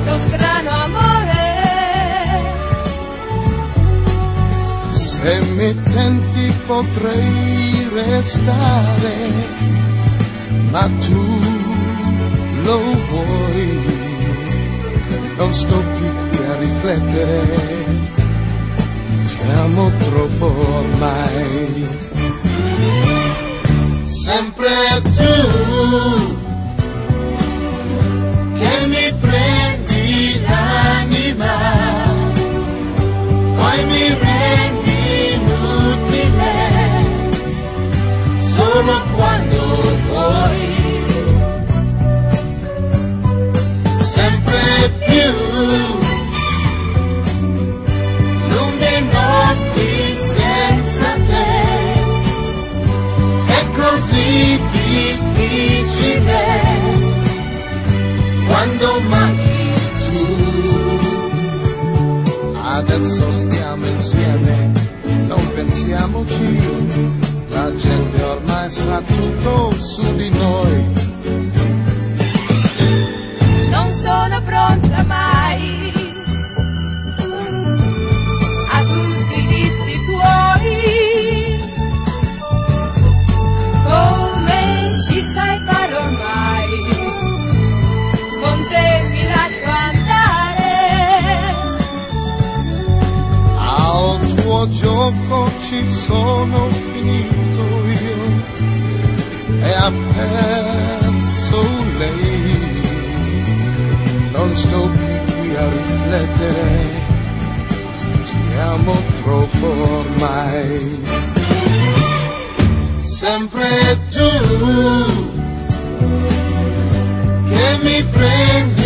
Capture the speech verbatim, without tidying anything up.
questo strano amore. Se mi tenti potrei restare, ma tu lo vuoi. Non sto più qui a riflettere, ti amo troppo ormai. Sempre tu che mi prendi l'anima, poi mi rendi inutile solo quando vuoi. Sempre più lunghe notti senza te, è così difficile quando manchi tu. Adesso stiamo insieme, non pensiamoci, la gente ormai sa tutto su di noi. Non sono pronta mai a tutti i vizi tuoi, come ci sai fare ormai, con te mi lascio andare. Al tuo gioco ci sono finito io e ha perso lei. Non sto più qui a riflettere, ti amo troppo ormai. Sempre tu che mi prendi